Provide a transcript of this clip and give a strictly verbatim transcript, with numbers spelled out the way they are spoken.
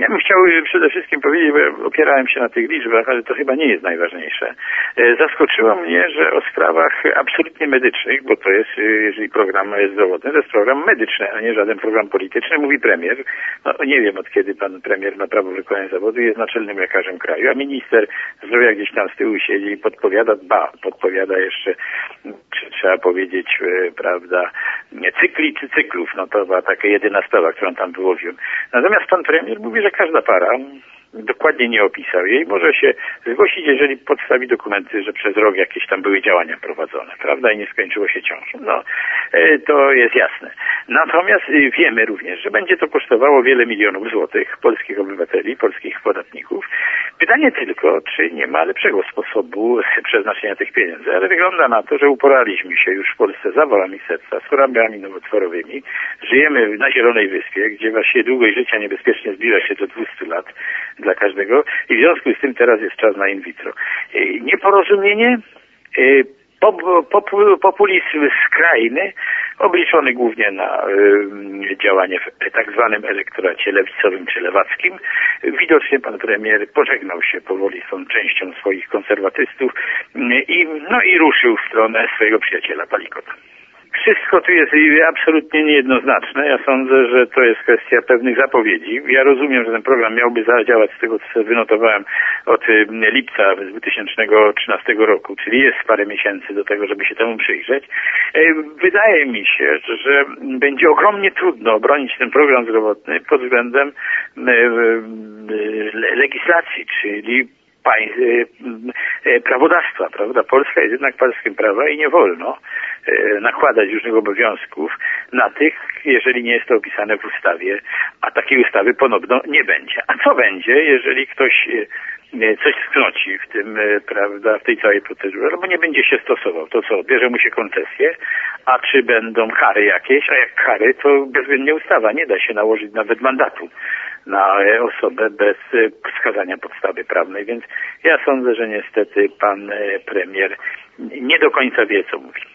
Ja bym chciał przede wszystkim powiedzieć, bo ja opierałem się na tych liczbach, ale to chyba nie jest najważniejsze. Zaskoczyło mnie, że o sprawach absolutnie medycznych, bo to jest, jeżeli program jest zdrowotny, to jest program medyczny, a nie żaden program polityczny, mówi premier. No nie wiem, od kiedy pan premier ma prawo wykonania zawodu, jest naczelnym lekarzem kraju, a minister zdrowia gdzieś tam z tyłu siedzi i podpowiada, ba, podpowiada jeszcze, trzeba powiedzieć, prawda, cykli czy cyklów. No to była taka jedyna sprawa, którą tam wyłowiłem. Natomiast pan premier mówi, że każda para, dokładnie nie opisał jej, może się zgłosić, jeżeli podstawi dokumenty, że przez rok jakieś tam były działania prowadzone, prawda, i nie skończyło się ciążą. No, to jest jasne. Natomiast wiemy również, że będzie to kosztowało wiele milionów złotych polskich obywateli, polskich podatników. Pytanie tylko, czy nie ma lepszego sposobu przeznaczenia tych pieniędzy, ale wygląda na to, że uporaliśmy się już w Polsce z zawalami serca, z chorobami nowotworowymi. Żyjemy na Zielonej Wyspie, gdzie właściwie długość życia niebezpiecznie zbliża się do dwieście lat dla każdego i w związku z tym teraz jest czas na in vitro. Nieporozumienie, pop, pop, populizm skrajny, obliczony głównie na y, działanie w tak zwanym elektoracie lewicowym czy lewackim. Widocznie pan premier pożegnał się powoli z tą częścią swoich konserwatystów y, i, no i ruszył w stronę swojego przyjaciela Palikota. Wszystko tu jest absolutnie niejednoznaczne. Ja sądzę, że to jest kwestia pewnych zapowiedzi. Ja rozumiem, że ten program miałby zadziałać z tego, co wynotowałem od lipca dwa tysiące trzynastego roku, czyli jest parę miesięcy do tego, żeby się temu przyjrzeć. Wydaje mi się, że będzie ogromnie trudno obronić ten program zdrowotny pod względem legislacji, czyli prawodawstwa, prawda? Polska jest jednak państwem prawa i nie wolno nakładać różnych obowiązków na tych, jeżeli nie jest to opisane w ustawie, a takiej ustawy ponowno nie będzie. A co będzie, jeżeli ktoś coś sknoci w tym, prawda, w tej całej procedurze, no bo nie będzie się stosował. To co, bierze mu się koncesję, a czy będą kary jakieś, a jak kary, to bezwzględnie ustawa. Nie da się nałożyć nawet mandatu na osobę bez wskazania podstawy prawnej, więc ja sądzę, że niestety pan premier nie do końca wie, co mówi.